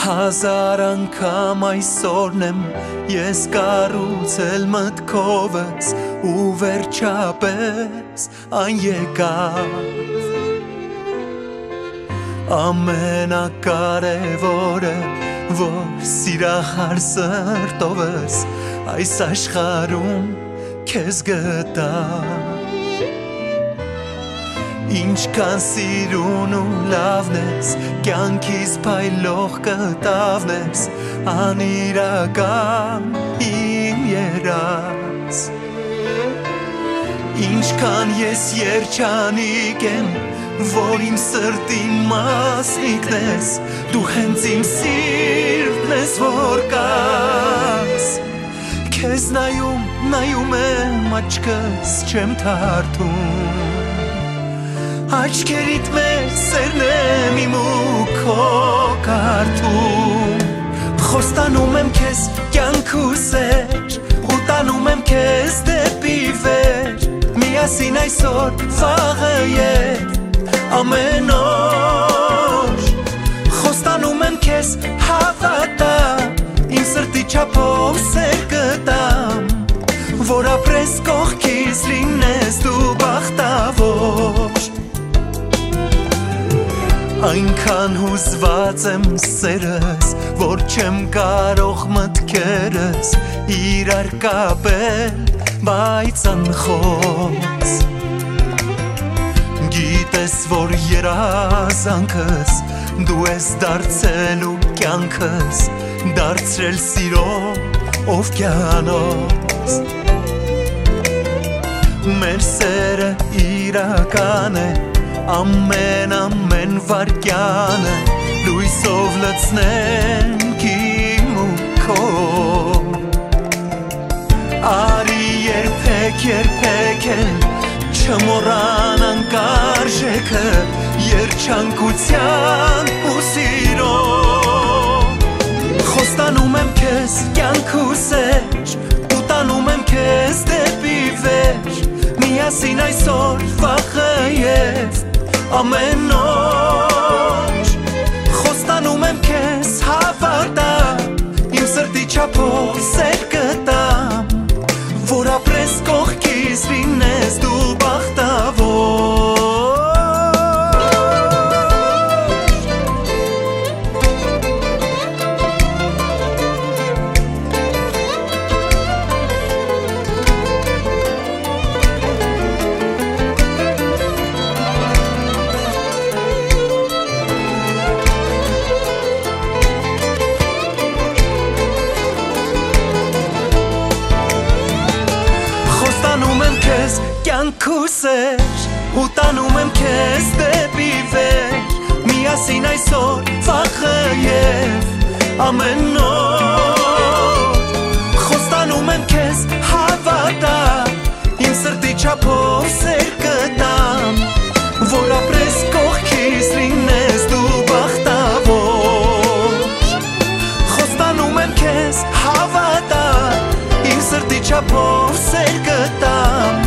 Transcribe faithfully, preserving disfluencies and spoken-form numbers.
Հազար անգամ այսօրն եմ ես կառուցել մտքովս ու վերջապես այն եկավ ամենակարևորը որ սիրահար սրտովս այս աշխարհում քեզ գտա Ինչքան սիրուն ու լավն ես կյանքիս փայլող կտավն ես անիրական իմ երաս Ինչքան ես երջանիկ եմ որ իմ սրտի մասնիկն ես դու հենց իմ սիրտն ես որ կաս Քեզ նայում նայում եմ աչքս չեմ թարթում Աչքերիդ մեջ սերն եմ իմ ու քո կարդում Խոստանում եմ քեզ կյանք ու սեր ու տանում եմ քեզ դեպի վեր Միասին այսօր վաղը ետ ամեն օր Խոստանում եմ քեզ հավատա իմ սրտի չափով սեր կտամ Որ ապրես կողքիս լինես դու բախտավոր Այնքան հուզված եմ սերս, որ չեմ կարող մտքերս իրար կապել, բայց անխոս Գիտես, որ երազանքս, դու ես դարձել ու կյանքս, դարձրել սիրո օվկիանոս Մեր սերը իրական է Ամեն ամեն վարկյանը լույսով լցնենք իմ ու քո Արի երբեք երբեք էլ չմոռանանք արժեքը երջանկության ու սիրո Խոստանում եմ քեզ կյանք ու սեր ու տանում եմ քեզ դեպի վեր Միասին այսօր վաղը և ամեն օր Խոստանում եմ քեզ հավատա իմ սրտի չափով սեր կտամ Որ ապրես կողքիս լինես դու բախտավոր Կյանք ու սեր ու տանում եմ քեզ դեպի վեր Միասին այսօր վաղը և ամեն օր Խոստանում եմ քեզ հավատա իմ սրտի չափով սեր կտամ Որ ապրես կողքիս լինես դու բախտավոր Խոստանում եմ քեզ հավատա իմ սրտի չափով սեր կտամ